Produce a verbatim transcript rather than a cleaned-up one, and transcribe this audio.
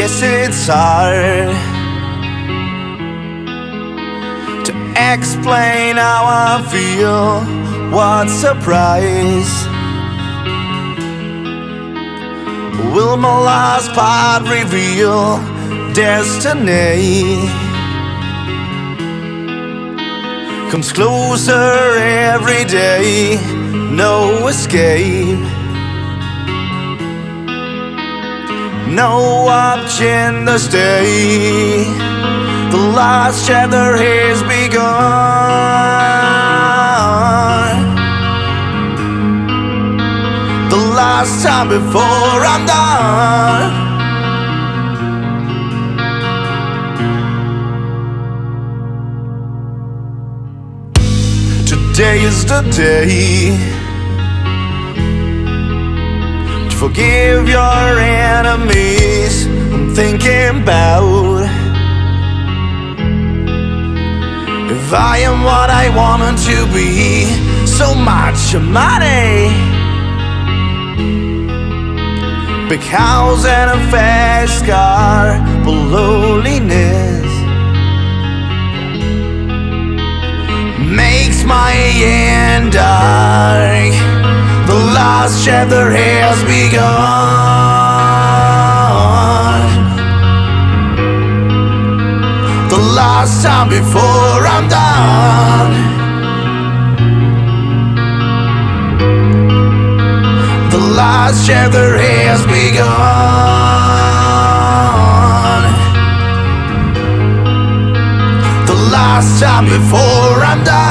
Yes, it's hard to explain how I feel. What's the price? Will my last part reveal destiny? Comes closer every day, no escape, no option to stay. The last chapter has begun. The last time before I'm done. Today is the day to forgive your enemies. I'm thinking about if I am what I wanted to be. So much money, big house and a fast car, but loneliness makes my end dark. The last chapter has begun. The last time before I'm done. The last chapter has begun. The last time before I'm done.